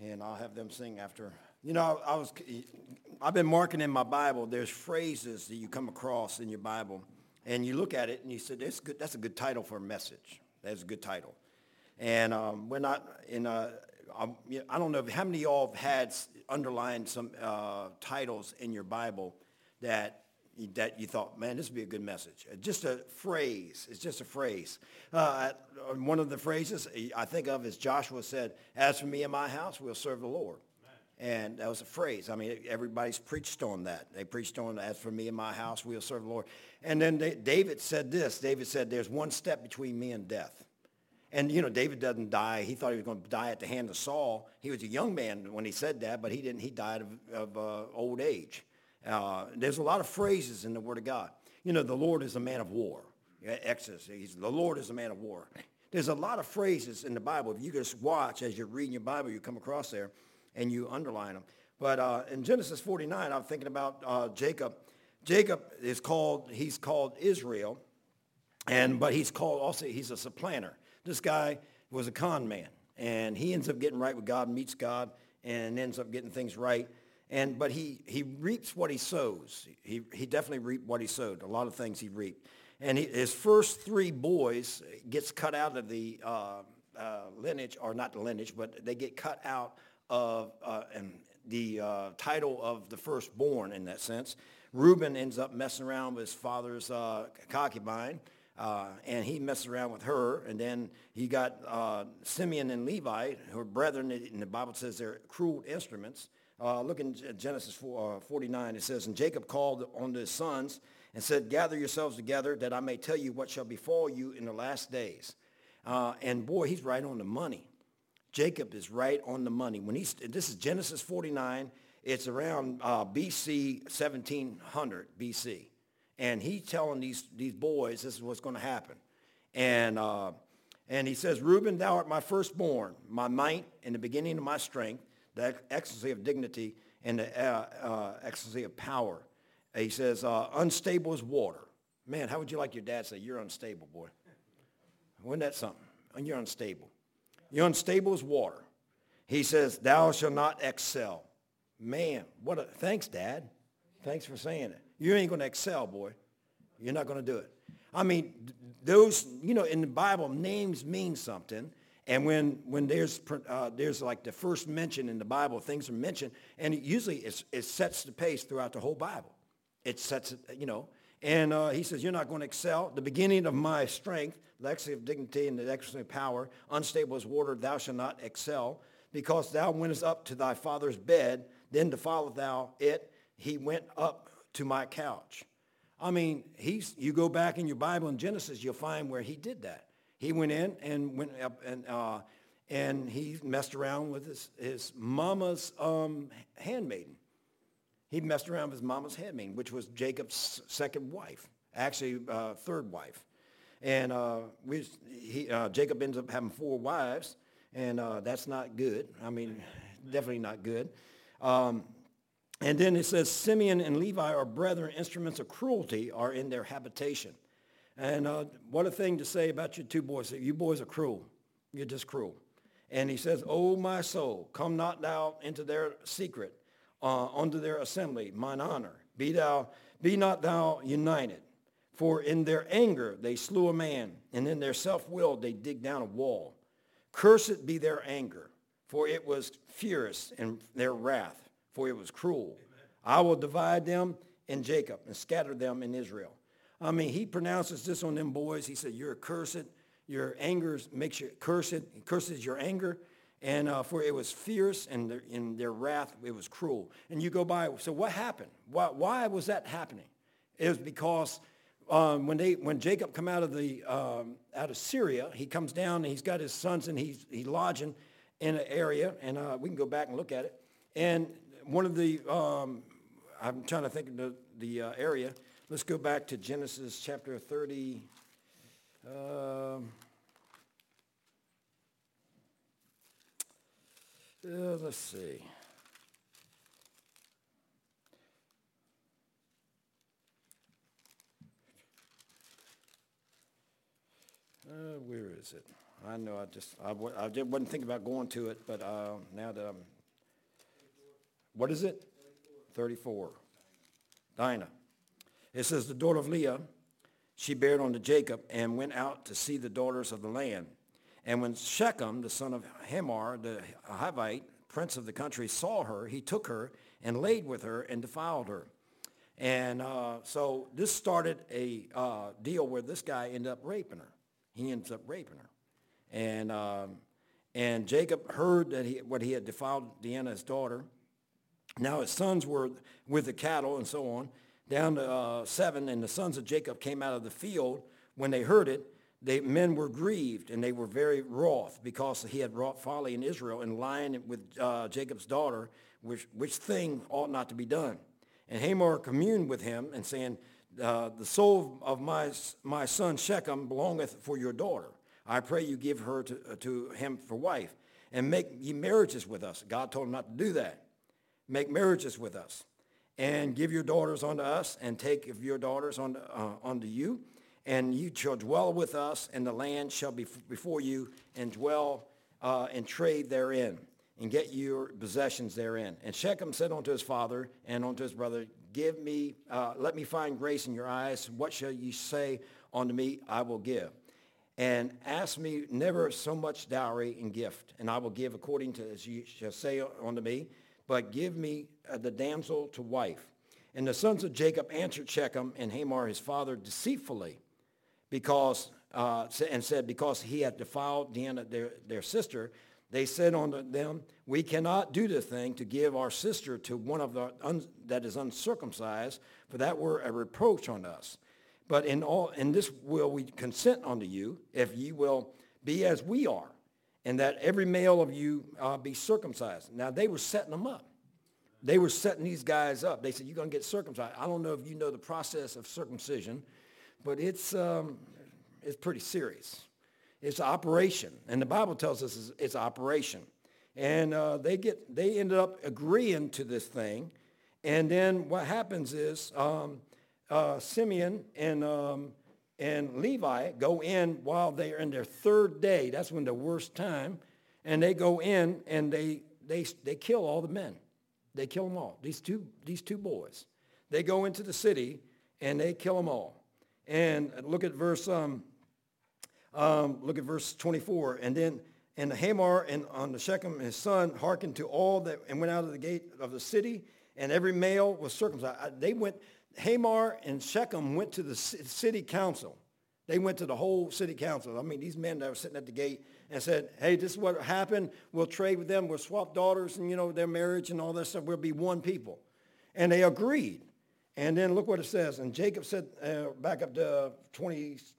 and I'll have them sing after. You know, I've been marking in my Bible. There's phrases that you come across in your Bible, and you look at it and you say, "That's good. That's a good title for a message. That's a good title." And we're not in. I don't know how many of y'all have had underlined some titles in your Bible that you thought, man, this would be a good message. Just a phrase. It's just a phrase. One of the phrases I think of is Joshua said, "As for me and my house, we'll serve the Lord." And that was a phrase. I mean, everybody's preached on that. They preached on, "As for me and my house, we'll serve the Lord." And then David said this. David said, "There's one step between me and death." And, you know, David doesn't die. He thought he was going to die at the hand of Saul. He was a young man when he said that, but he didn't. He died of old age. There's a lot of phrases in the Word of God. You know, the Lord is a man of war. Exodus, the Lord is a man of war. There's a lot of phrases in the Bible. If you just watch as you're reading your Bible, you come across there and you underline them. But in Genesis 49, I'm thinking about Jacob. Jacob he's called Israel, but he's a supplanter. This guy was a con man, and he ends up getting right with God, meets God, and ends up getting things right. But he reaps what he sows. He definitely reaped what he sowed. A lot of things he reaped. And his first three boys gets cut out of the lineage, or not the lineage, but they get cut out of the title of the firstborn in that sense. Reuben ends up messing around with his father's concubine, and he messes around with her. And then he got Simeon and Levi, who are brethren, and the Bible says they're cruel instruments. Look in Genesis 49. It says, "And Jacob called on his sons and said, 'Gather yourselves together, that I may tell you what shall befall you in the last days.'" And boy, he's right on the money. Jacob is right on the money. This is Genesis 49. It's around BC 1700 BC, and he's telling these boys this is what's going to happen. And he says, "Reuben, thou art my firstborn, my might, and the beginning of my strength, the excellency of dignity, and the excellency of power." He says, "Unstable as water." Man, how would you like your dad to say, "You're unstable, boy"? Wasn't that something? You're unstable. "You're unstable as water." He says, "Thou shalt not excel." Man, thanks, Dad. Thanks for saying it. You ain't going to excel, boy. You're not going to do it. I mean, those, you know, in the Bible, names mean something. And when there's like the first mention in the Bible, things are mentioned, and usually it sets the pace throughout the whole Bible. It sets it, you know. And he says, "You're not going to excel. The beginning of my strength, the excellency of dignity, and the excellency of power, unstable as water, thou shalt not excel. Because thou wentest up to thy father's bed, then to follow thou it, he went up to my couch." I mean, you go back in your Bible in Genesis, you'll find where he did that. He went in and went up and he messed around with his mama's handmaiden. He messed around with his mama's handmaiden, which was Jacob's second wife, actually third wife. And Jacob ends up having 4 wives, and that's not good. I mean, definitely not good. And then it says, "Simeon and Levi are brethren, instruments of cruelty are in their habitation." And what a thing to say about your 2 boys. You boys are cruel. You're just cruel. And he says, "O my soul, come not thou into their secret, unto their assembly, mine honor. Be not thou united. For in their anger they slew a man, and in their self-will they dig down a wall. Cursed be their anger, for it was furious, and their wrath, for it was cruel. I will divide them in Jacob and scatter them in Israel." I mean, he pronounces this on them boys. He said, "You're cursed. Your anger makes you cursed. It curses your anger. And for it was fierce, and in their wrath it was cruel." And you go by, so what happened? Why was that happening? It was because when Jacob come out of Syria, he comes down and he's got his sons, and he's lodging in an area, and we can go back and look at it. And one of the I'm trying to think of the area. Let's go back to Genesis chapter 30. Let's see. Where is is it? I know I just wasn't thinking about going to it, but now that I'm, what is it? 34. Dinah. It says, the daughter of Leah, she bare unto Jacob and went out to see the daughters of the land. And when Shechem, the son of Hamor, the Hivite, prince of the country, saw her, he took her and laid with her and defiled her. And so this started a deal where this guy ended up raping her. He ends up raping her. And Jacob heard that what he had defiled Dinah, his daughter. Now his sons were with the cattle and so on, down to 7. And the sons of Jacob came out of the field. When they heard it, men were grieved, and they were very wroth, because he had wrought folly in Israel and lying with Jacob's daughter, which thing ought not to be done. And Hamor communed with him, and saying, the soul of my son Shechem belongeth for your daughter. I pray you give her to him for wife, and make ye marriages with us. God told him not to do that. Make marriages with us, and give your daughters unto us, and take of your daughters unto you, and you shall dwell with us, and the land shall be before you, and dwell and trade therein, and get your possessions therein. And Shechem said unto his father and unto his brother, let me find grace in your eyes. What shall you say unto me? I will give. And ask me never so much dowry and gift, and I will give according to as you shall say unto me. But give me the damsel to wife. And the sons of Jacob answered Shechem and Hamor his father deceitfully, because he had defiled Dinah their sister. They said unto them, we cannot do this thing to give our sister to one of that is uncircumcised, for that were a reproach unto us. But in this will we consent unto you, if ye will be as we are, and that every male of you be circumcised. Now, they were setting them up. They were setting these guys up. They said, you're going to get circumcised. I don't know if you know the process of circumcision, but it's pretty serious. It's an operation, and the Bible tells us it's an operation. And they ended up agreeing to this thing, and then what happens is Simeon and Levi go in while they're in their third day. That's when the worst time, and they go in and they kill all the men. They kill them all. These two boys. They go into the city and they kill them all. And look at verse 24. And the Hamor and on the Shechem his son hearkened to all that and went out of the gate of the city, and every male was circumcised. Hamor and Shechem went to the city council. They went to the whole city council. I mean, these men that were sitting at the gate and said, hey, this is what happened. We'll trade with them. We'll swap daughters and, their marriage and all that stuff. We'll be one people. And they agreed. And then look what it says. And Jacob said, back up to 26,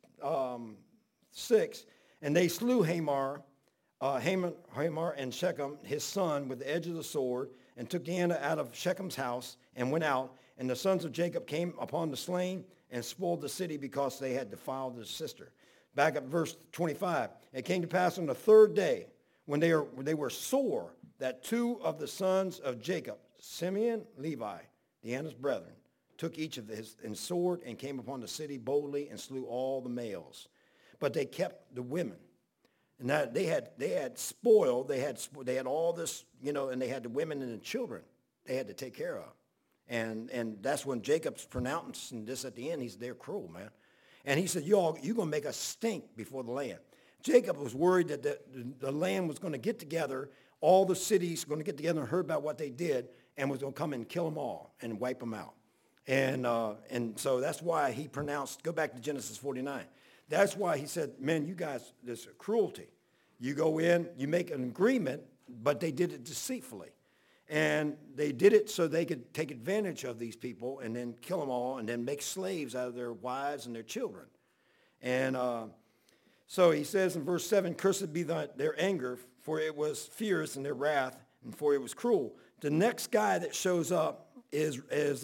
and they slew Hamor and Shechem, his son, with the edge of the sword, and took Dinah out of Shechem's house and went out. And the sons of Jacob came upon the slain and spoiled the city, because they had defiled his sister. Back up verse 25. It came to pass on the third day, when they were sore, that two of the sons of Jacob, Simeon, Levi, Dinah's brethren, took each of his sword and came upon the city boldly and slew all the males. But they kept the women. And that they had spoiled, they had all this, and they had the women and the children they had to take care of. And that's when Jacob's pronouncing this at the end. They're cruel, man. And he said, you're going to make us stink before the land. Jacob was worried that the land was going to get together, all the cities going to get together and heard about what they did, and was going to come and kill them all and wipe them out. And so that's why he pronounced, go back to Genesis 49. That's why he said, man, you guys, this is cruelty. You go in, you make an agreement, but they did it deceitfully. And they did it so they could take advantage of these people and then kill them all and then make slaves out of their wives and their children. And so he says in verse 7, cursed be their anger, for it was fierce, and their wrath, and for it was cruel. The next guy that shows up is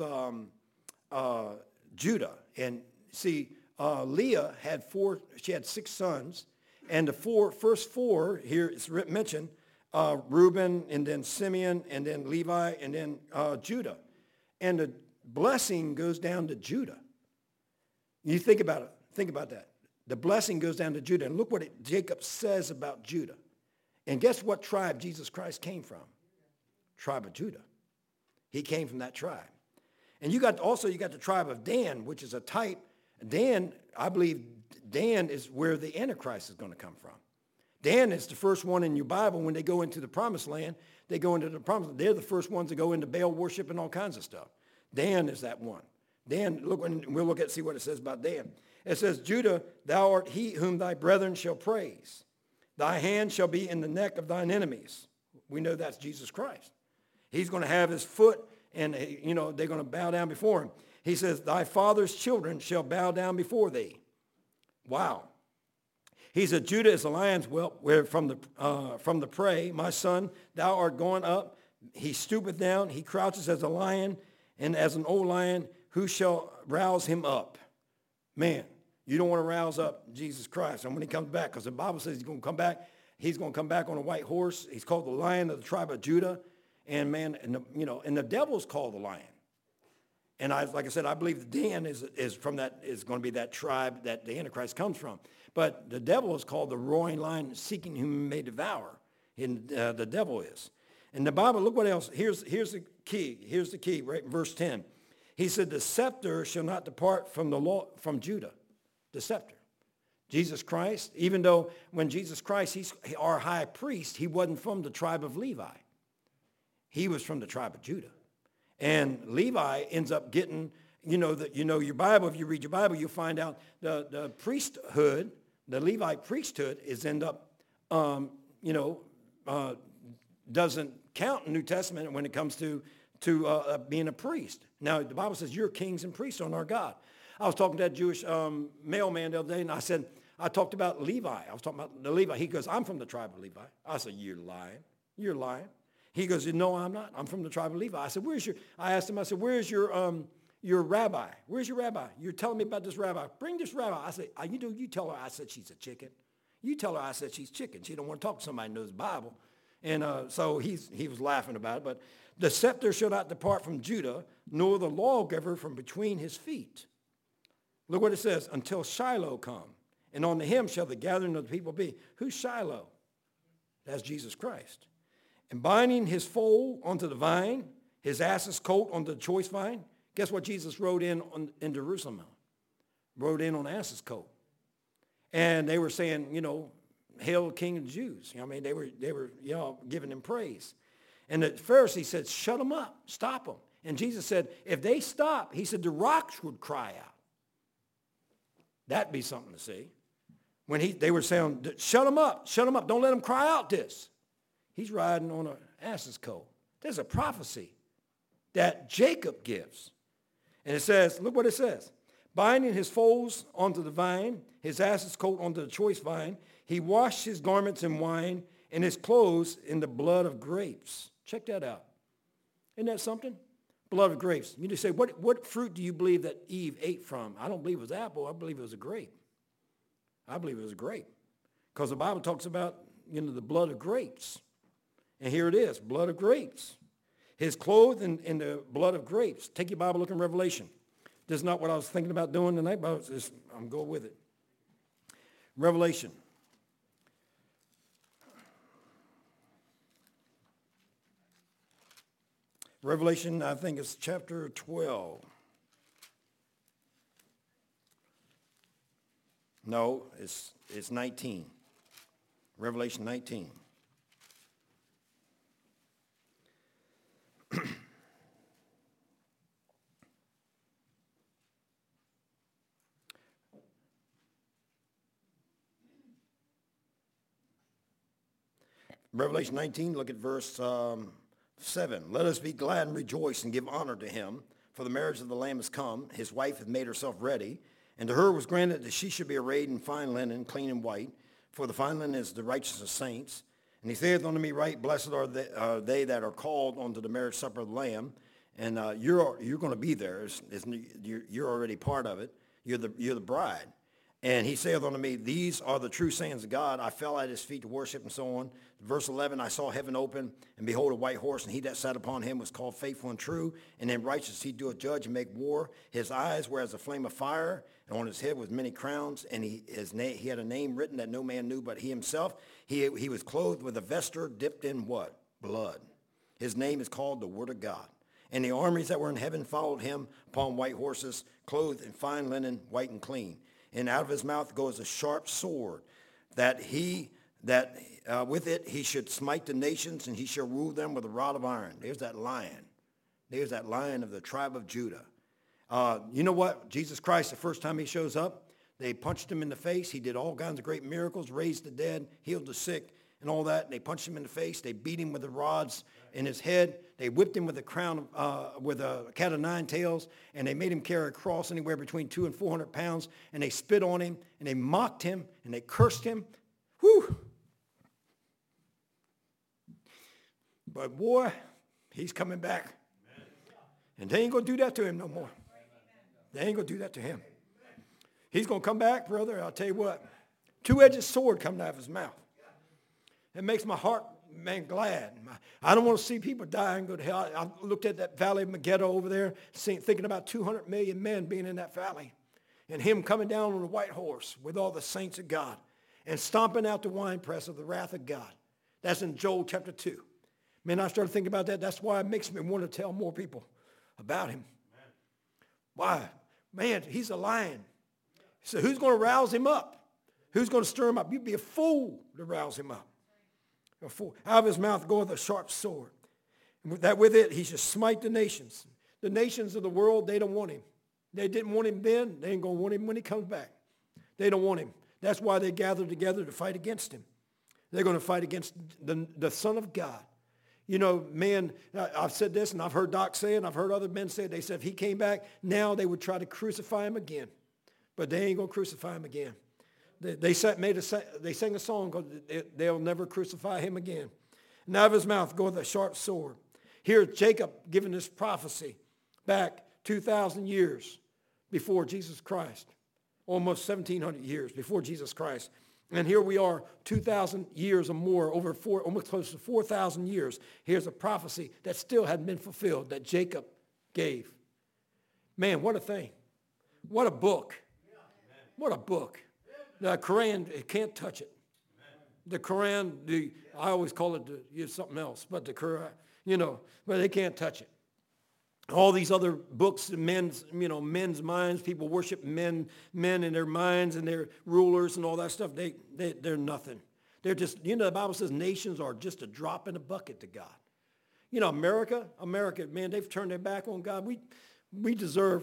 Judah. And see, Leah had she had 6 sons, and the first four here is mentioned, Reuben, and then Simeon, and then Levi, and then Judah. And the blessing goes down to Judah. You think about it. Think about that. The blessing goes down to Judah. And look what Jacob says about Judah. And guess what tribe Jesus Christ came from? Tribe of Judah. He came from that tribe. And you got the tribe of Dan, which is a type. Dan, I believe Dan is where the Antichrist is going to come from. Dan is the first one in your Bible when they go into the promised land. They go into the promised land. They're the first ones to go into Baal worship and all kinds of stuff. Dan is that one. Dan, we'll see what it says about Dan. It says, Judah, thou art he whom thy brethren shall praise. Thy hand shall be in the neck of thine enemies. We know that's Jesus Christ. He's going to have his foot, and they're going to bow down before him. He says, thy father's children shall bow down before thee. Wow. He said, Judah is a lion's whelp, where from the prey, my son, thou art going up. He stoopeth down, he crouches as a lion, and as an old lion, who shall rouse him up? Man, you don't want to rouse up Jesus Christ. And when he comes back, because the Bible says he's going to come back on a white horse. He's called the Lion of the tribe of Judah. And man, and the devil's called the Lion. And like I said, I believe that Dan is going to be that tribe that the Antichrist comes from. But the devil is called the roaring lion, seeking whom he may devour. And the devil is. And the Bible, look what else. Here's the key. Here's the key, right in verse 10. He said, the scepter shall not depart from Judah. The scepter. Jesus Christ, even though when Jesus Christ, he's our high priest, he wasn't from the tribe of Levi. He was from the tribe of Judah. And Levi ends up getting, your Bible, if you read your Bible, you'll find out the priesthood, the Levite priesthood doesn't count in the New Testament when it comes to being a priest. Now, the Bible says you're kings and priests on our God. I was talking to that Jewish mailman the other day, and I talked about Levi. I was talking about the Levi. He goes, I'm from the tribe of Levi. I said, you're lying. You're lying. He goes, no, I'm not. I'm from the tribe of Levi. I said, I asked him, where's your rabbi? Where's your rabbi? You're telling me about this rabbi. Bring this rabbi. I said, you tell her I said she's a chicken. You tell her I said she's chicken. She don't want to talk to somebody who knows the Bible. And so he was laughing about it. But the scepter shall not depart from Judah, nor the lawgiver from between his feet. Look what it says, until Shiloh come. And on him shall the gathering of the people be. Who's Shiloh? That's Jesus Christ. And binding his foal onto the vine, his ass's coat onto the choice vine. Guess what Jesus rode in Jerusalem? Rode in on ass's coat. And they were saying, hail King of the Jews. They were giving him praise. And the Pharisee said, shut them up, stop them. And Jesus said, if they stop, he said, the rocks would cry out. That'd be something to see. When they were saying, shut them up, don't let them cry out this. He's riding on an ass's coat. There's a prophecy that Jacob gives. And it says, look what it says. Binding his foals onto the vine, his ass's coat onto the choice vine, he washed his garments in wine and his clothes in the blood of grapes. Check that out. Isn't that something? Blood of grapes. You just say, what fruit do you believe that Eve ate from? I don't believe it was apple. I believe it was a grape. I believe it was a grape. Because the Bible talks about, the blood of grapes. And here it is, blood of grapes. His clothes in the blood of grapes. Take your Bible, look in Revelation. This is not what I was thinking about doing tonight, but I'm going with it. Revelation. Revelation, I think it's chapter 12. No, it's 19. Revelation 19. Revelation 19, look at verse 7. Let us be glad and rejoice and give honor to him, for the marriage of the Lamb is come. His wife hath made herself ready, and to her was granted that she should be arrayed in fine linen, clean and white, for the fine linen is the righteousness of saints. And he saith unto me, right, blessed are they that are called unto the marriage supper of the Lamb. And you're going to be there. You're already part of it. You're the bride. And he saith unto me, these are the true sayings of God. I fell at his feet to worship, and so on. Verse 11, I saw heaven open, and behold, a white horse, and he that sat upon him was called Faithful and True, and in righteousness he doeth judge and make war. His eyes were as a flame of fire, and on his head was many crowns, and he had a name written that no man knew but he himself. He was clothed with a vesture dipped in what? Blood. His name is called the Word of God. And the armies that were in heaven followed him upon white horses, clothed in fine linen, white and clean. And out of his mouth goes a sharp sword, that with it he should smite the nations, and he shall rule them with a rod of iron. There's that lion. There's that lion of the tribe of Judah. You know what? Jesus Christ, the first time he shows up, they punched him in the face. He did all kinds of great miracles, raised the dead, healed the sick, and all that. And they punched him in the face. They beat him with the rods in his head. They whipped him with a crown, with a cat of nine tails, and they made him carry a cross anywhere between 200 and 400 pounds, and they spit on him, and they mocked him, and they cursed him. Whew! But boy, he's coming back. And they ain't going to do that to him no more. They ain't going to do that to him. He's going to come back, brother. I'll tell you what. Two-edged sword coming out of his mouth. It makes my heart, man, glad. I don't want to see people die and go to hell. I looked at that valley of Megiddo over there, thinking about 200 million men being in that valley. And him coming down on a white horse with all the saints of God and stomping out the winepress of the wrath of God. That's in Joel chapter 2. Man, I started thinking about that. That's why it makes me want to tell more people about him. Why? Man, he's a lion. So who's going to rouse him up? Who's going to stir him up? You'd be a fool to rouse him up. A fool. Out of his mouth goeth a sharp sword. And with it, he shall smite the nations. The nations of the world, they don't want him. They didn't want him then. They ain't going to want him when he comes back. They don't want him. That's why they gathered together to fight against him. They're going to fight against the Son of God. You know, man, I've said this, and I've heard Doc say it, and I've heard other men say it. They said if he came back, now they would try to crucify him again. But they ain't going to crucify him again. They sang a song called They'll Never Crucify Him Again. And out of his mouth goeth a sharp sword. Here Jacob giving this prophecy back 2,000 years before Jesus Christ. Almost 1,700 years before Jesus Christ. And here we are 2,000 years or more, almost close to 4,000 years. Here's a prophecy that still hadn't been fulfilled that Jacob gave. Man, what a thing. What a book. What a book. The Quran, it can't touch it. The Quran, I always call it something else, but the Quran, but they can't touch it. All these other books, men's minds, people worship men in their minds and their rulers and all that stuff. They're nothing. They're just, the Bible says nations are just a drop in a bucket to God. America, man, they've turned their back on God. We deserve,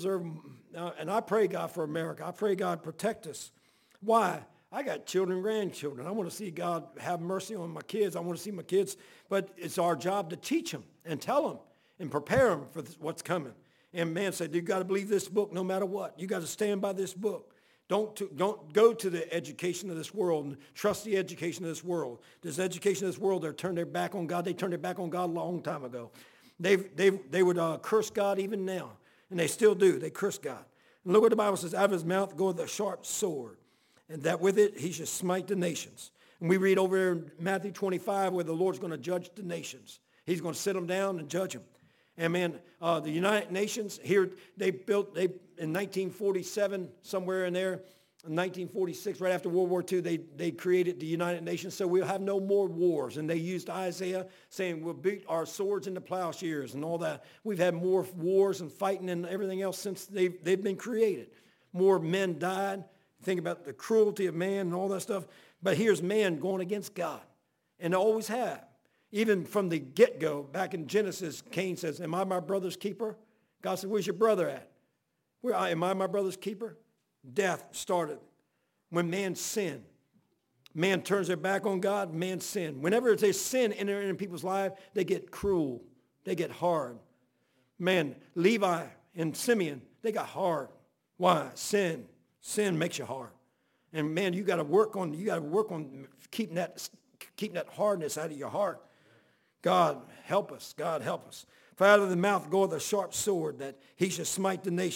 and I pray God for America. I pray God protect us. Why? I got children and grandchildren. I want to see God have mercy on my kids. I want to see my kids, but it's our job to teach them and tell them and prepare them for what's coming. And man said, you got to believe this book no matter what. You got to stand by this book. Don't go to the education of this world and trust the education of this world. This education of this world, they're turned their back on God. They turned their back on God a long time ago. They would curse God even now, and they still do. They curse God. And look what the Bible says, out of his mouth goeth a sharp sword, and that with it he shall smite the nations. And we read over in Matthew 25 where the Lord's going to judge the nations. He's going to sit them down and judge them. And man, the United Nations, here they in 1947, somewhere in there, in 1946, right after World War II, they created the United Nations, so we'll have no more wars. And they used Isaiah saying we'll beat our swords into plowshares and all that. We've had more wars and fighting and everything else since they've been created. More men died. Think about the cruelty of man and all that stuff. But here's man going against God, and they always have. Even from the get-go, back in Genesis, Cain says, am I my brother's keeper? God said, where's your brother at? Am I my brother's keeper? Death started when man sinned. Man turns their back on God, man sinned. Whenever there's sin in people's life, they get cruel. They get hard. Man, Levi and Simeon, they got hard. Why? Sin. Sin makes you hard. And man, you got to work on keeping that hardness out of your heart. God help us. God help us. For out of the mouth goeth a sharp sword, that he shall smite the nations.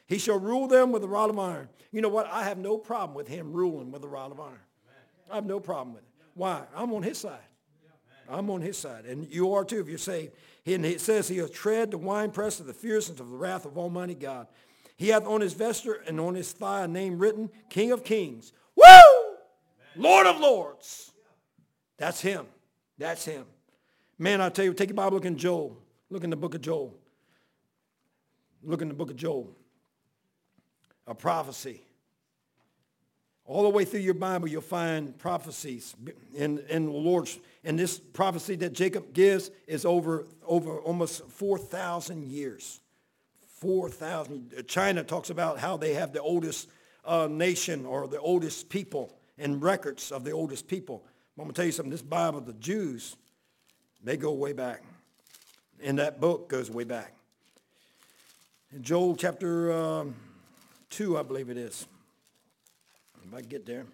He shall rule them with a rod of iron. You know what? I have no problem with him ruling with a rod of iron. I have no problem with it. Why? I'm on his side. I'm on his side. And you are too if you're saved. And it says he'll tread the winepress of the fierceness of the wrath of Almighty God. He hath on his vesture and on his thigh a name written, King of Kings. Woo! Lord of Lords. That's him. That's him. Man, I tell you, take your Bible, look in Joel. Look in the book of Joel. Look in the book of Joel. A prophecy. All the way through your Bible, you'll find prophecies in the Lord's. And this prophecy that Jacob gives is over almost 4,000 years. 4,000. China talks about how they have the oldest nation or the oldest people and records of the oldest people. I'm going to tell you something. This Bible, the Jews, they go way back. And that book goes way back. In Joel chapter 2, I believe it is. If I get there.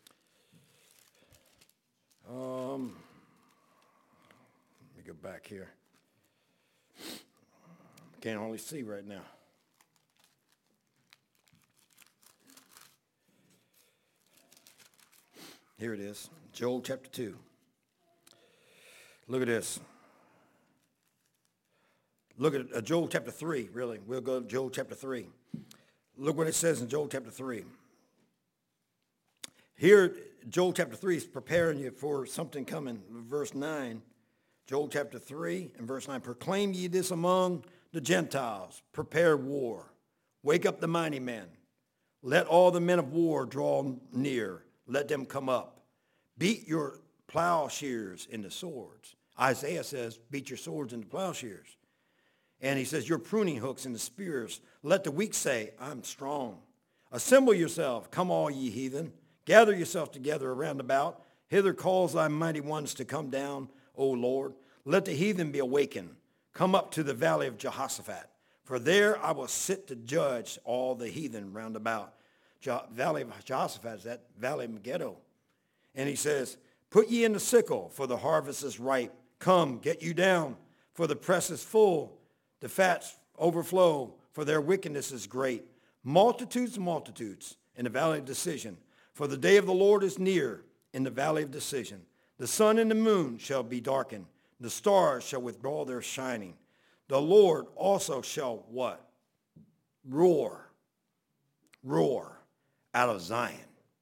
Let me go back here. Can't hardly see right now. Here it is. Joel chapter 2. Look at this. Look at Joel chapter 3, really. We'll go to Joel chapter 3. Look what it says in Joel chapter 3. Here, Joel chapter 3 is preparing you for something coming. Verse 9, Joel chapter 3 and verse 9. Proclaim ye this among the Gentiles. Prepare war. Wake up the mighty men. Let all the men of war draw near. Let them come up. Beat your plowshares into swords. Isaiah says, beat your swords into plowshares. And he says, your pruning hooks into spears. Let the weak say, I'm strong. Assemble yourself. Come all ye heathen. Gather yourself together around about. Hither calls thy mighty ones to come down, O Lord. Let the heathen be awakened. Come up to the valley of Jehoshaphat. For there I will sit to judge all the heathen round about. Valley of Jehoshaphat is that valley of Megiddo. And he says, put ye in the sickle, for the harvest is ripe. Come, get you down, for the press is full. The fats overflow, for their wickedness is great. Multitudes and multitudes in the valley of decision. For the day of the Lord is near in the valley of decision. The sun and the moon shall be darkened. The stars shall withdraw their shining. The Lord also shall what? Roar. Roar out of Zion.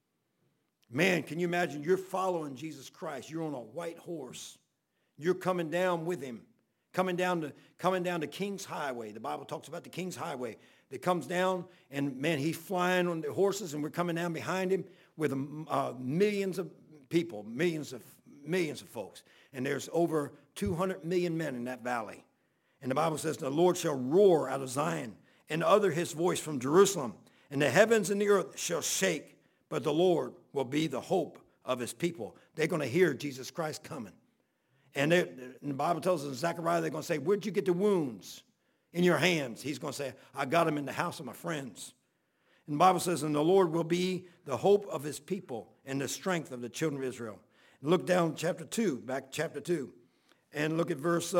Man, can you imagine you're following Jesus Christ. You're on a white horse. You're coming down with him. Coming down to King's Highway. The Bible talks about the King's Highway. That comes down, and man, he's flying on the horses, and we're coming down behind him with millions of people, millions of folks. And there's over 200 million men in that valley. And the Bible says, the Lord shall roar out of Zion, and utter his voice from Jerusalem. And the heavens and the earth shall shake, but the Lord will be the hope of his people. They're going to hear Jesus Christ coming. And the Bible tells us in Zechariah, they're going to say, where'd you get the wounds in your hands? He's going to say, I got them in the house of my friends. And the Bible says, and the Lord will be the hope of his people and the strength of the children of Israel. And look down chapter 2, back chapter 2, and look at verse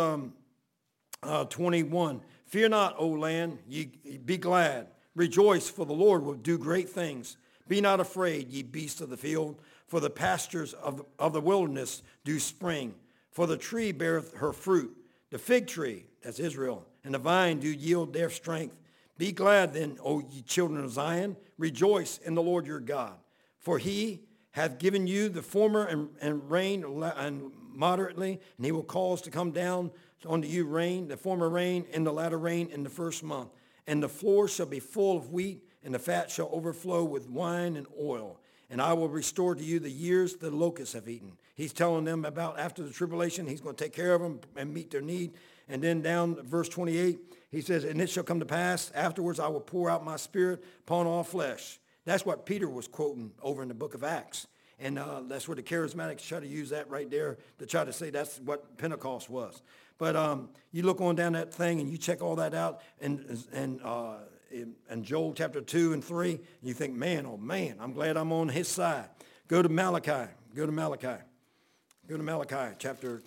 21. Fear not, O land, ye be glad. Rejoice, for the Lord will do great things. Be not afraid, ye beasts of the field, for the pastures of the wilderness do spring. For the tree beareth her fruit, the fig tree, that's Israel, and the vine do yield their strength. Be glad then, O ye children of Zion. Rejoice in the Lord your God. For he hath given you the former and rain and moderately, and he will cause to come down unto you rain, the former rain and the latter rain in the first month. And the floor shall be full of wheat, and the fat shall overflow with wine and oil. And I will restore to you the years the locusts have eaten. He's telling them about after the tribulation, he's going to take care of them and meet their need. And then down to verse 28, he says, and it shall come to pass, afterwards I will pour out my spirit upon all flesh. That's what Peter was quoting over in the book of Acts. And that's where the charismatics try to use that right there to try to say that's what Pentecost was. But you look on down that thing and you check all that out in Joel chapter 2 and 3, and you think, man, oh man, I'm glad I'm on his side. Go to Malachi. Go to Malachi. Go to Malachi chapter,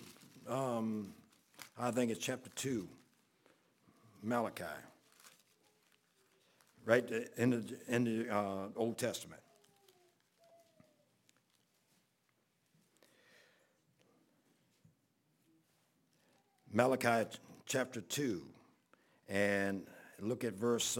I think it's chapter 2. Malachi. right in the Old Testament. Malachi chapter 2, and look at verse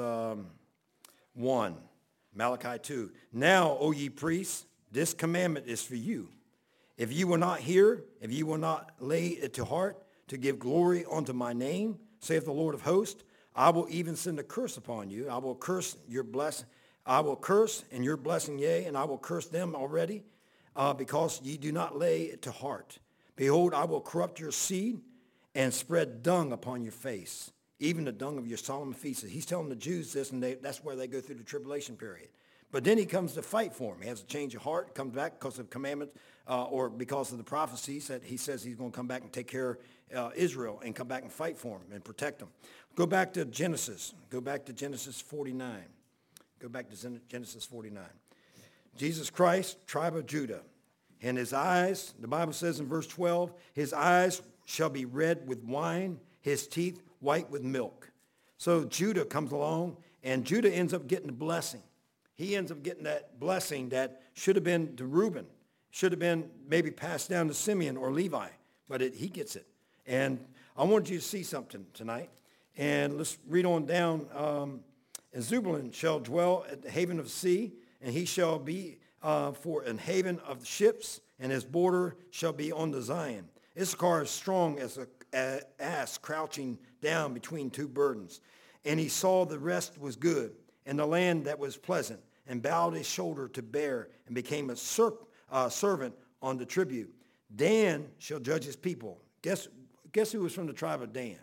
1. Malachi 2. Now, O ye priests, this commandment is for you. If you will not hear, if you will not lay it to heart, to give glory unto my name, saith the Lord of hosts, I will even send a curse upon you. I will curse your blessing. I will curse and your blessing, yea, and I will curse them already, because ye do not lay it to heart. Behold, I will corrupt your seed and spread dung upon your face, even the dung of your solemn feasts. He's telling the Jews this, and that's where they go through the tribulation period. But then he comes to fight for them. He has a change of heart, comes back because of commandments, or because of the prophecies that he says he's going to come back and take care of Israel and come back and fight for them and protect them. Go back to Genesis. Go back to Genesis 49. Go back to Genesis 49. Jesus Christ, tribe of Judah. And his eyes, the Bible says in verse 12, his eyes shall be red with wine, his teeth white with milk. So Judah comes along, and Judah ends up getting the blessing. He ends up getting that blessing that should have been to Reuben, should have been maybe passed down to Simeon or Levi, but he gets it. And I wanted you to see something tonight. And let's read on down. And Zebulun shall dwell at the haven of the sea, and he shall be for an haven of the ships, and his border shall be on the Zion. Issachar is strong as an ass crouching down between two burdens. And he saw the rest was good, and the land that was pleasant, and bowed his shoulder to bear, and became a servant on the tribute. Dan shall judge his people. Guess who was from the tribe of Dan?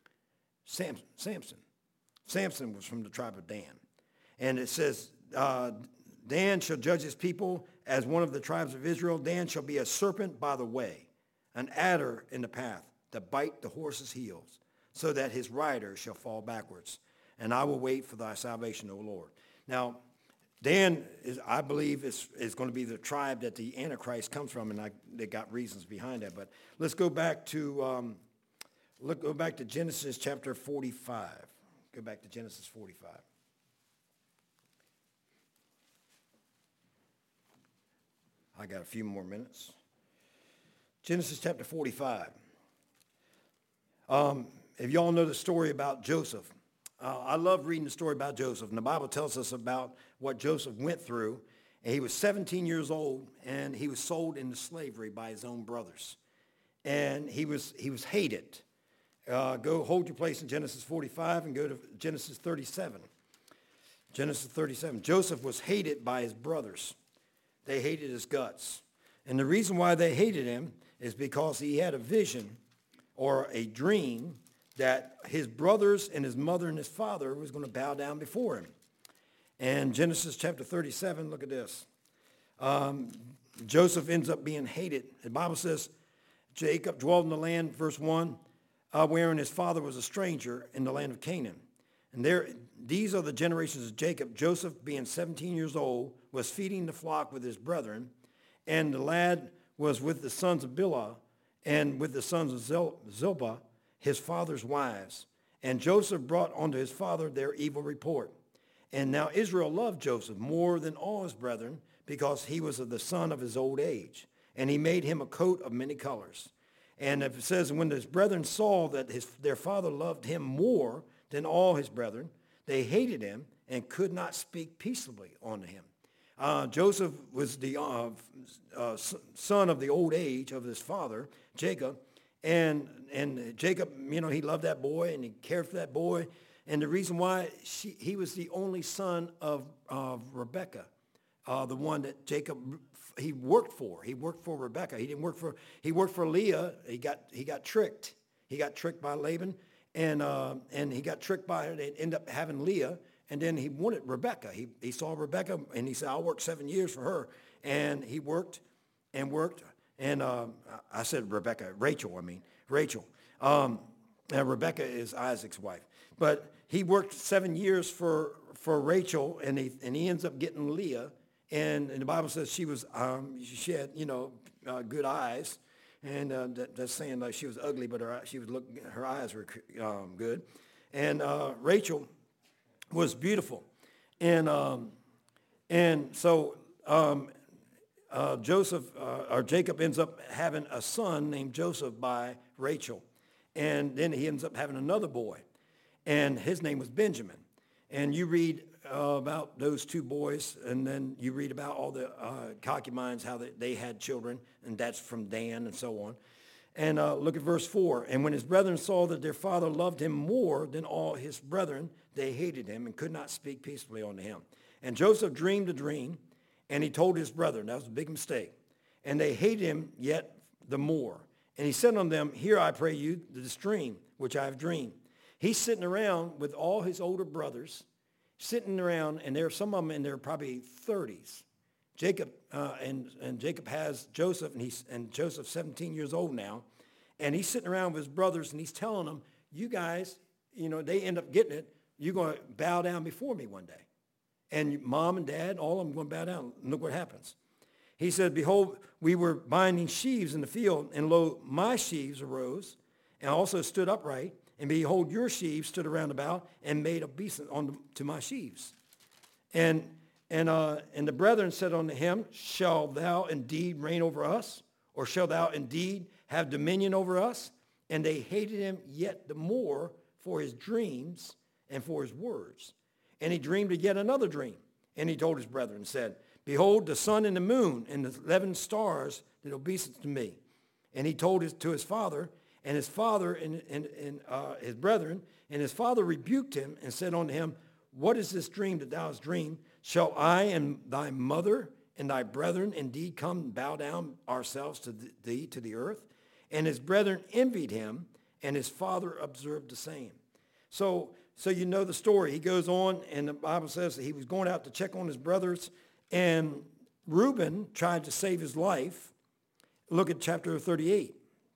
Samson. Samson was from the tribe of Dan. And it says, Dan shall judge his people as one of the tribes of Israel. Dan shall be a serpent by the way, an adder in the path, to bite the horse's heels, so that his rider shall fall backwards. And I will wait for thy salvation, O Lord. Now, Dan, I believe, is going to be the tribe that the Antichrist comes from, and they got reasons behind that. But let's go back to Genesis chapter 45. Go back to Genesis 45. I got a few more minutes. Genesis chapter 45. If y'all know the story about Joseph, I love reading the story about Joseph. And the Bible tells us about what Joseph went through. And he was 17 years old, and he was sold into slavery by his own brothers. And he was hated. Go hold your place in Genesis 45 and go to Genesis 37. Genesis 37. Joseph was hated by his brothers. They hated his guts. And the reason why they hated him is because he had a vision or a dream that his brothers and his mother and his father was going to bow down before him. And Genesis chapter 37, look at this. Joseph ends up being hated. The Bible says Jacob dwelled in the land, verse 1, wherein his father was a stranger in the land of Canaan. And these are the generations of Jacob. Joseph, being 17 years old, was feeding the flock with his brethren, and the lad was with the sons of Bilhah and with the sons of Zilpah, his father's wives. And Joseph brought unto his father their evil report. And now Israel loved Joseph more than all his brethren, because he was of the son of his old age. And he made him a coat of many colors. And it says, when his brethren saw that their father loved him more than all his brethren, they hated him and could not speak peaceably unto him. Joseph was the son of the old age of his father, Jacob. And Jacob, he loved that boy and he cared for that boy. And the reason why he was the only son of Rebekah, the one that Jacob, he worked for. He worked for Rebekah. He worked for Leah. He got tricked. He got tricked by Laban, and he got tricked by her. They ended up having Leah, and then he wanted Rebekah. He saw Rebekah, and he said, I'll work 7 years for her. And he worked and worked. And I said Rachel. And Rebekah is Isaac's wife. But he worked 7 years for Rachel, and he ends up getting Leah. And the Bible says she had good eyes, and that's saying like she was ugly, but her eyes were good. And Rachel was beautiful. And so Jacob ends up having a son named Joseph by Rachel. And then he ends up having another boy. And his name was Benjamin. And you read about those two boys, and then you read about all the concubines, how they had children, and that's from Dan and so on. And look at verse 4. And when his brethren saw that their father loved him more than all his brethren, they hated him and could not speak peaceably unto him. And Joseph dreamed a dream, and he told his brethren. That was a big mistake. And they hated him yet the more. And he said unto them, Hear, I pray you, this dream which I have dreamed. He's sitting around with all his older brothers, sitting around, and there are some of them in their probably 30s. Jacob and Jacob has Joseph, and Joseph's 17 years old now, and he's sitting around with his brothers, and he's telling them, you guys, they end up getting it. You're going to bow down before me one day. And mom and dad, all of them going to bow down. And look what happens. He said, Behold, we were binding sheaves in the field, and lo, my sheaves arose, and also stood upright, and behold, your sheaves stood around about, and made obeisance to my sheaves. And the brethren said unto him, Shall thou indeed reign over us? Or shall thou indeed have dominion over us? And they hated him yet the more for his dreams and for his words. And he dreamed yet another dream. And he told his brethren, said, Behold, the sun and the moon and the 11 stars did obeisance to me. And he told to his father, and his father and his brethren, and his father rebuked him and said unto him, What is this dream that thou hast dreamed? Shall I and thy mother and thy brethren indeed come and bow down ourselves to thee to the earth? And his brethren envied him, and his father observed the same. So you know the story. He goes on, and the Bible says that he was going out to check on his brothers, and Reuben tried to save his life. Look at chapter 38.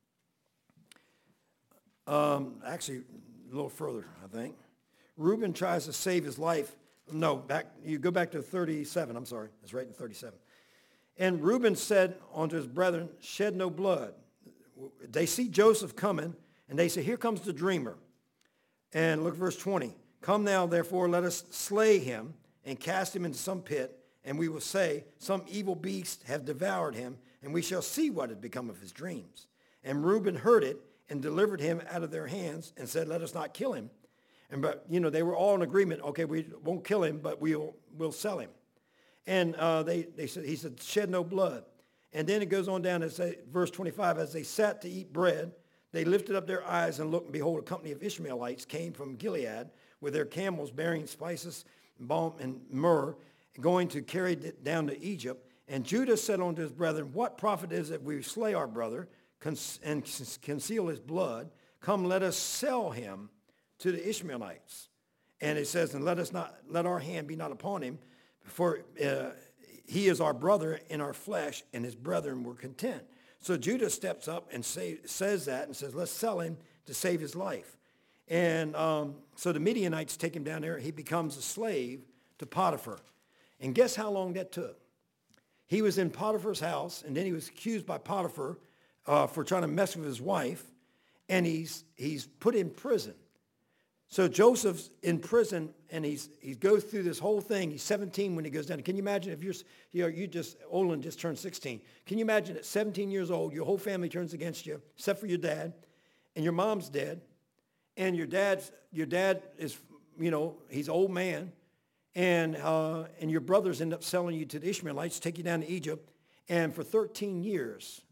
Actually, a little further, I think. Reuben tries to save his life. No, you go back to 37. I'm sorry. It's right in 37. And Reuben said unto his brethren, Shed no blood. They see Joseph coming, and they say, Here comes the dreamer. And look at verse 20. Come now, therefore, let us slay him and cast him into some pit, and we will say, Some evil beast hath devoured him, and we shall see what had become of his dreams. And Reuben heard it and delivered him out of their hands and said, Let us not kill him. But they were all in agreement. Okay, we won't kill him, but we'll sell him. And he said, Shed no blood. And then it goes on down to say, verse 25, as they sat to eat bread, they lifted up their eyes and looked, and behold, a company of Ishmaelites came from Gilead with their camels bearing spices, balm, and myrrh, going to carry it down to Egypt. And Judah said unto his brethren, What profit is it we slay our brother and conceal his blood? Come, let us sell him to the Ishmaelites. And it says, And let our hand be not upon him, for he is our brother in our flesh, and his brethren were content. So Judah steps up and says that and says, Let's sell him to save his life. And so the Midianites take him down there. He becomes a slave to Potiphar. And guess how long that took? He was in Potiphar's house, and then he was accused by Potiphar for trying to mess with his wife, and he's put in prison. So Joseph's in prison, and he goes through this whole thing. He's 17 when he goes down. Can you imagine if Olin just turned 16. Can you imagine at 17 years old, your whole family turns against you, except for your dad, and your mom's dead, and your dad is, he's an old man, and your brothers end up selling you to the Ishmaelites, take you down to Egypt, and for 13 years,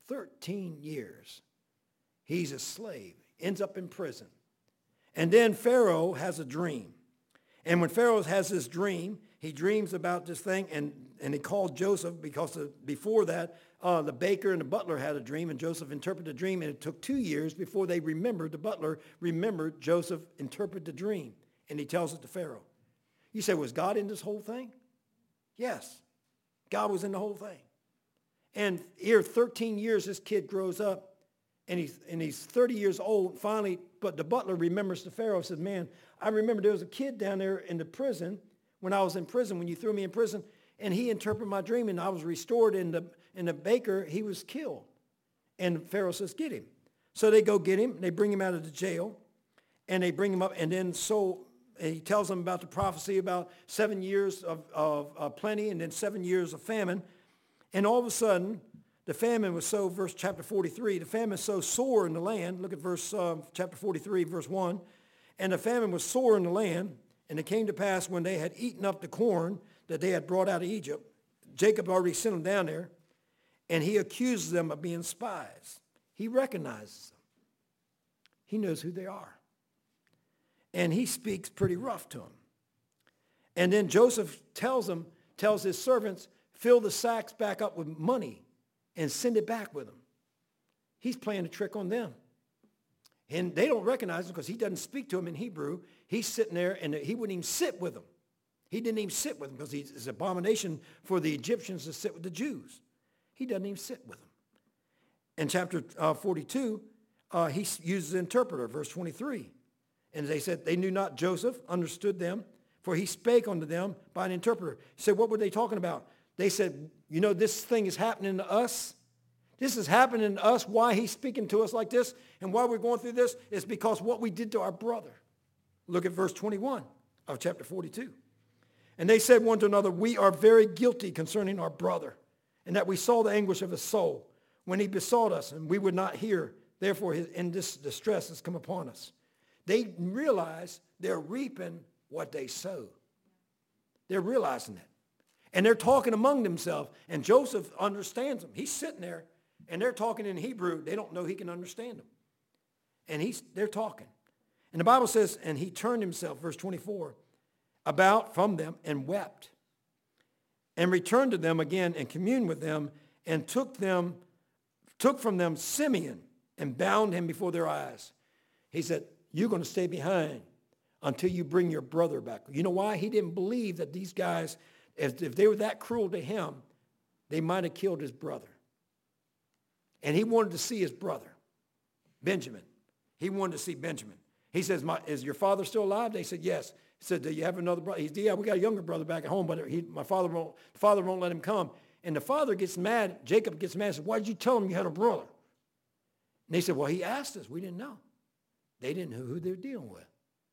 he's a slave, ends up in prison. And then Pharaoh has a dream. And when Pharaoh has this dream, he dreams about this thing, and he called Joseph because before that, the baker and the butler had a dream, and Joseph interpreted the dream, and it took 2 years before the butler remembered Joseph interpret the dream, and he tells it to Pharaoh. You say, was God in this whole thing? Yes, God was in the whole thing. And here, 13 years, this kid grows up, and he's 30 years old finally, but the butler remembers the Pharaoh, said, Man, I remember there was a kid down there in the prison when I was in prison, when you threw me in prison, and he interpreted my dream, and I was restored, and the baker, he was killed. And Pharaoh says, Get him. So they go get him, they bring him out of the jail, and they bring him up, and then so he tells them about the prophecy about 7 years of plenty and then 7 years of famine. And all of a sudden, the famine was so, verse chapter 43, the famine was so sore in the land. Look at verse chapter 43, verse 1. And the famine was sore in the land, and it came to pass when they had eaten up the corn that they had brought out of Egypt, Jacob already sent them down there, and he accuses them of being spies. He recognizes them. He knows who they are. And he speaks pretty rough to them. And then Joseph tells his servants, fill the sacks back up with money and send it back with him. He's playing a trick on them. And they don't recognize him because he doesn't speak to them in Hebrew. He's sitting there, and he wouldn't even sit with them. He didn't even sit with them because it's an abomination for the Egyptians to sit with the Jews. He doesn't even sit with them. In chapter 42, he uses an interpreter, verse 23. And they said, they knew not Joseph, understood them, for he spake unto them by an interpreter. He said, what were they talking about? They said, you know, this thing is happening to us. This is happening to us. Why he's speaking to us like this and why we're going through this is because what we did to our brother. Look at verse 21 of chapter 42. And they said one to another, we are very guilty concerning our brother, and that we saw the anguish of his soul when he besought us, and we would not hear. Therefore, in this distress has come upon us. They realize they're reaping what they sow. They're realizing that. And they're talking among themselves. And Joseph understands them. He's sitting there, and they're talking in Hebrew. They don't know he can understand them. And they're talking. And the Bible says, and he turned himself, verse 24, about from them and wept. And returned to them again and communed with them and took from them Simeon and bound him before their eyes. He said, you're going to stay behind until you bring your brother back. You know why? He didn't believe that these guys, if they were that cruel to him, they might have killed his brother. And he wanted to see his brother, Benjamin. He wanted to see Benjamin. He says, is your father still alive? They said, yes. He said, do you have another brother? He said, yeah, we got a younger brother back at home, but my father won't let him come. And the father gets mad. Jacob gets mad and says, why did you tell him you had a brother? And they said, well, he asked us. We didn't know. They didn't know who they were dealing with.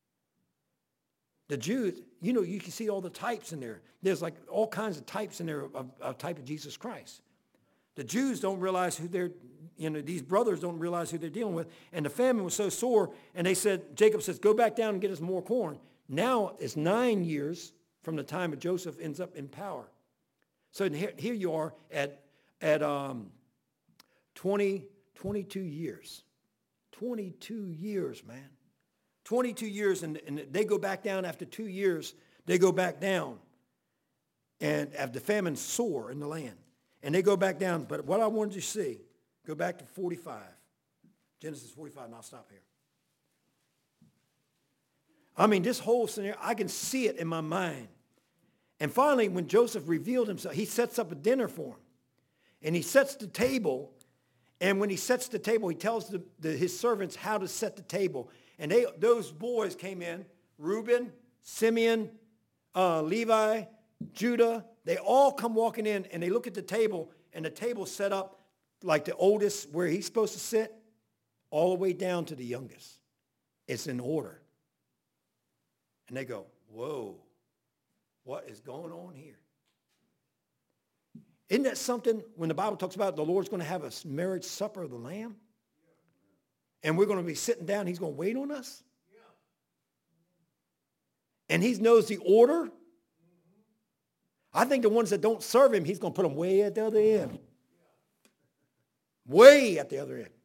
The Jews, you know, you can see all the types in there. There's like all kinds of types in there of type of Jesus Christ. The Jews don't realize who they're, these brothers don't realize who they're dealing with. And the famine was so sore, and they said, Jacob says, go back down and get us more corn. Now it's 9 years from the time that Joseph ends up in power. So here you are at 22 years. 22 years, man. 22 years, and they go back down after 2 years. They go back down, and after the famine's sore in the land. And they go back down. But what I wanted you to see, go back to 45. Genesis 45, and I'll stop here. I mean, this whole scenario, I can see it in my mind. And finally, when Joseph revealed himself, he sets up a dinner for him. And he sets the table. And when he sets the table, he tells his servants how to set the table. And those boys came in, Reuben, Simeon, Levi, Judah. They all come walking in, and they look at the table, and the table's set up like the oldest, where he's supposed to sit, all the way down to the youngest. It's in order. And they go, whoa, what is going on here? Isn't that something when the Bible talks about the Lord's going to have a marriage supper of the Lamb? And we're going to be sitting down. He's going to wait on us. And he knows the order. I think the ones that don't serve him, he's going to put them way at the other end. Way at the other end.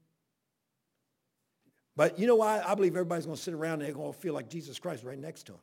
But you know why? I believe everybody's going to sit around and they're going to feel like Jesus Christ right next to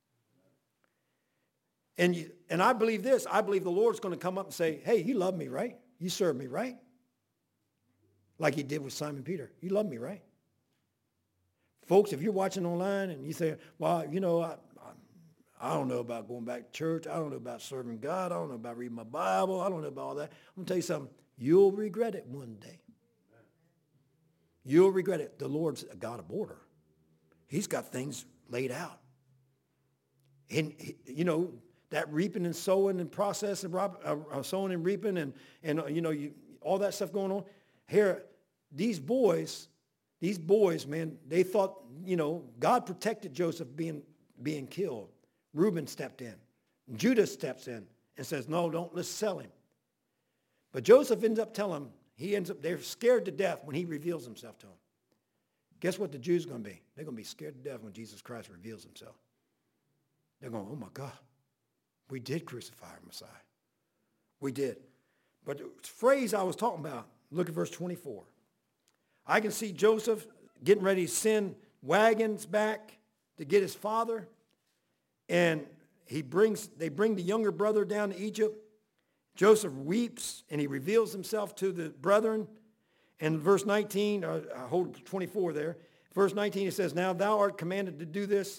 him. And I believe this. I believe the Lord's going to come up and say, hey, you love me, right? You serve me, right? Like he did with Simon Peter. You love me, right? Folks, if you're watching online and you say, well, I don't know about going back to church. I don't know about serving God. I don't know about reading my Bible. I don't know about all that. I'm going to tell you something. You'll regret it one day. You'll regret it. The Lord's a God of order. He's got things laid out. And, that reaping and sowing and process of sowing and reaping and all that stuff going on. Here, these boys, man, they thought, God protected Joseph being being killed, Reuben stepped in. Judah steps in and says, no, let's sell him. But Joseph ends up telling them, they're scared to death when he reveals himself to them. Guess what the Jews are going to be? They're going to be scared to death when Jesus Christ reveals himself. They're going, oh my God, we did crucify our Messiah. We did. But the phrase I was talking about, look at verse 24. I can see Joseph getting ready to send wagons back to get his father. And they bring the younger brother down to Egypt. Joseph weeps and he reveals himself to the brethren. And verse 19, hold 24 there. Verse 19, it says, now thou art commanded to do this.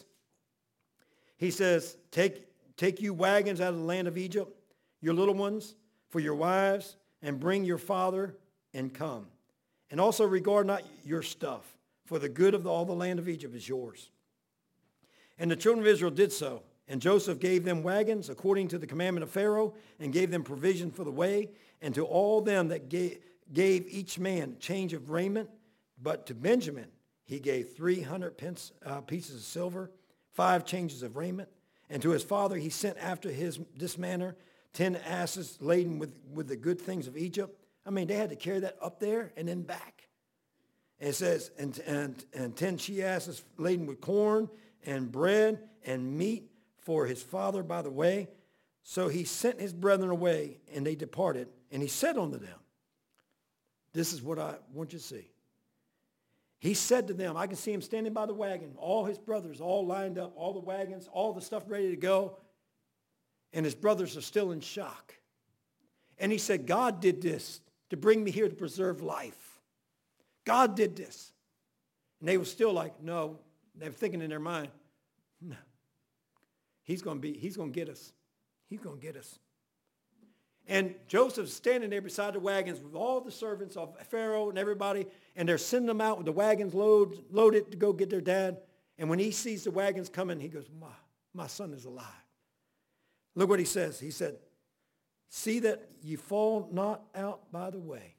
He says, take you wagons out of the land of Egypt, your little ones, for your wives, and bring your father and come. And also regard not your stuff, for the good of all the land of Egypt is yours. And the children of Israel did so. And Joseph gave them wagons according to the commandment of Pharaoh, and gave them provision for the way, and to all them that gave each man change of raiment. But to Benjamin he gave 300 pieces of silver, 5 changes of raiment. And to his father he sent after this manner 10 asses laden with the good things of Egypt. I mean, they had to carry that up there and then back. And it says, and 10 she-asses laden with corn and bread and meat for his father by the way. So he sent his brethren away, and they departed. And he said unto them, this is what I want you to see. He said to them, I can see him standing by the wagon, all his brothers all lined up, all the wagons, all the stuff ready to go. And his brothers are still in shock. And he said, God did this to bring me here to preserve life. God did this. And they were still like, no. They were thinking in their mind, no. He's going to get us. He's going to get us. And Joseph's standing there beside the wagons with all the servants of Pharaoh and everybody, and they're sending them out with the wagons loaded to go get their dad. And when he sees the wagons coming, he goes, my son is alive. Look what he says. He said, see that you fall not out by the way.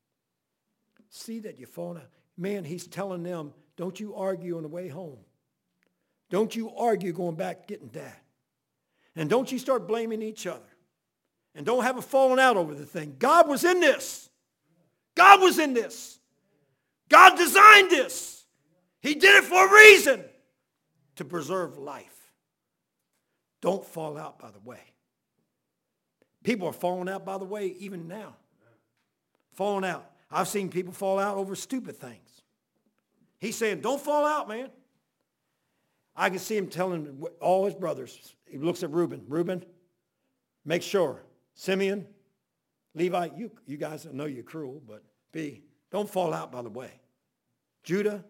See that you fall not. Man, he's telling them, don't you argue on the way home. Don't you argue going back getting dad. And don't you start blaming each other. And don't have a falling out over the thing. God was in this. God was in this. God designed this. He did it for a reason. To preserve life. Don't fall out by the way. People are falling out by the way even now. Falling out. I've seen people fall out over stupid things. He's saying, don't fall out, man. I can see him telling all his brothers. He looks at Reuben. Reuben, make sure. Simeon, Levi, you guys know you're cruel, but B, don't fall out by the way. Judah,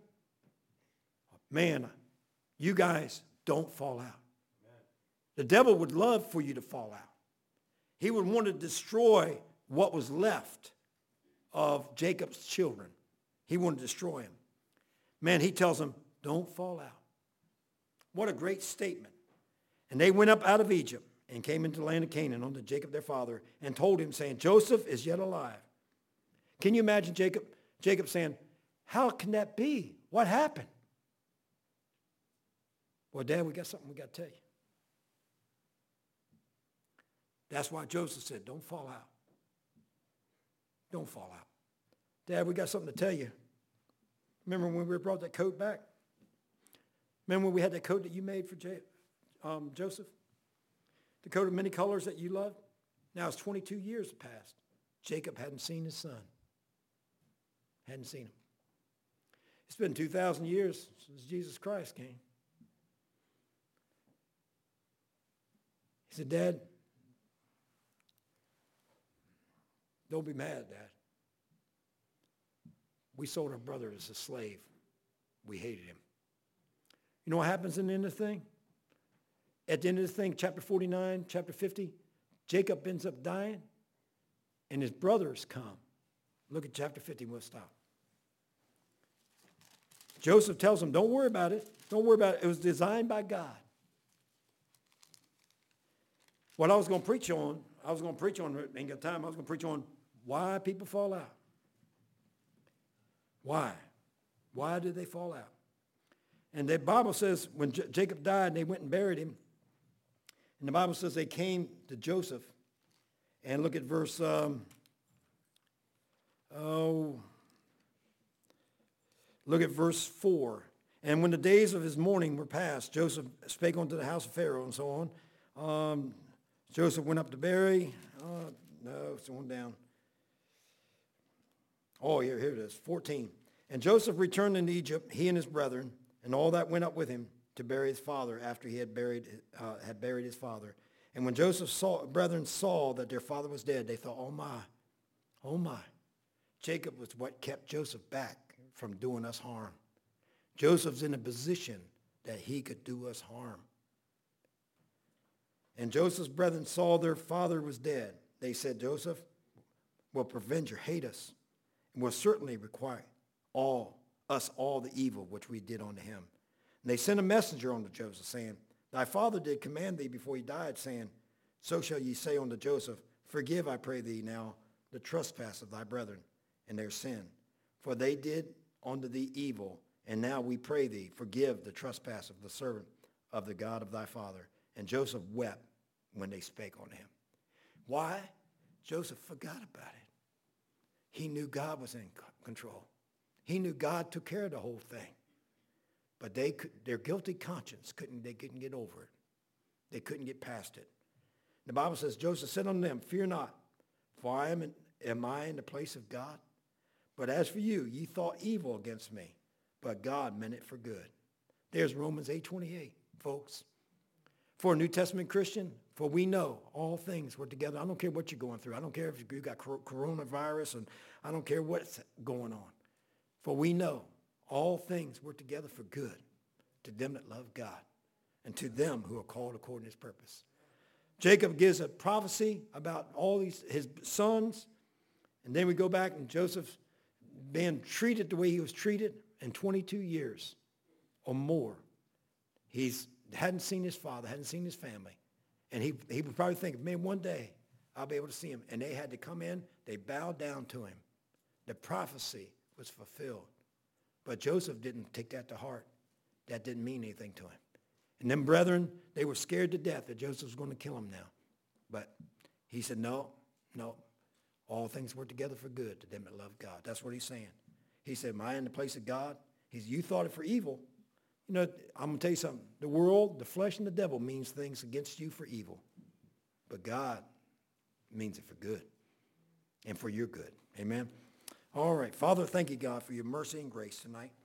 man, you guys don't fall out. The devil would love for you to fall out. He would want to destroy what was left of Jacob's children. He wanted to destroy him. Man, he tells them, don't fall out. What a great statement. And they went up out of Egypt and came into the land of Canaan unto Jacob their father and told him, saying, Joseph is yet alive. Can you imagine Jacob saying, how can that be? What happened? Well, Dad, we got something we got to tell you. That's why Joseph said, don't fall out. Don't fall out. Dad, we got something to tell you. Remember when we brought that coat back? Remember when we had that coat that you made for Joseph? The coat of many colors that you loved? Now it's 22 years past. Jacob hadn't seen his son. Hadn't seen him. It's been 2,000 years since Jesus Christ came. He said, Dad, don't be mad, Dad. We sold our brother as a slave. We hated him. You know what happens in the end of the thing? At the end of the thing, chapter 49, chapter 50, Jacob ends up dying, and his brothers come. Look at chapter 50, we'll stop. Joseph tells him, don't worry about it. Don't worry about it. It was designed by God. What I was going to preach on, ain't got time, I was going to preach on why people fall out. Why? Why do they fall out? And the Bible says when Jacob died, they went and buried him. And the Bible says they came to Joseph. And look at verse, look at verse 4. And when the days of his mourning were past, Joseph spake unto the house of Pharaoh and so on. Joseph went up to bury. No, it's on down. Oh, here it is, 14. And Joseph returned into Egypt, he and his brethren, and all that went up with him to bury his father after he had buried his father. And when Joseph's brethren saw that their father was dead, they thought, oh my. Jacob was what kept Joseph back from doing us harm. Joseph's in a position that he could do us harm. And Joseph's brethren saw their father was dead. They said, Joseph will avenger, hate us, and will certainly require all the evil which we did unto him. And they sent a messenger unto Joseph, saying, Thy father did command thee before he died, saying, So shall ye say unto Joseph, Forgive, I pray thee now, the trespass of thy brethren and their sin. For they did unto thee evil, and now we pray thee, forgive the trespass of the servant of the God of thy father. And Joseph wept when they spake unto him. Why? Joseph forgot about it. He knew God was in control. He knew God took care of the whole thing. But their guilty conscience couldn't get over it. They couldn't get past it. The Bible says, Joseph said unto them, Fear not, for am I in the place of God? But as for you, ye thought evil against me, but God meant it for good. There's Romans 8:28, folks. For a New Testament Christian, for we know all things work together. I don't care what you're going through. I don't care if you got coronavirus, and I don't care what's going on. For we know all things work together for good to them that love God and to them who are called according to his purpose. Jacob gives a prophecy about all his sons, and then we go back and Joseph being treated the way he was treated in 22 years or more. He hadn't seen his father, hadn't seen his family, and he would probably think, man, one day I'll be able to see him. And they had to come in, they bowed down to him. The prophecy was fulfilled. But Joseph didn't take that to heart. That didn't mean anything to him. And them brethren, they were scared to death that Joseph was going to kill him now. But he said, no, all things work together for good to them that love God. That's what he's saying. He said, am I in the place of God? You thought it for evil. You know, I'm going to tell you something. The world, the flesh, and the devil means things against you for evil. But God means it for good and for your good. Amen. All right. Father, thank you, God, for your mercy and grace tonight.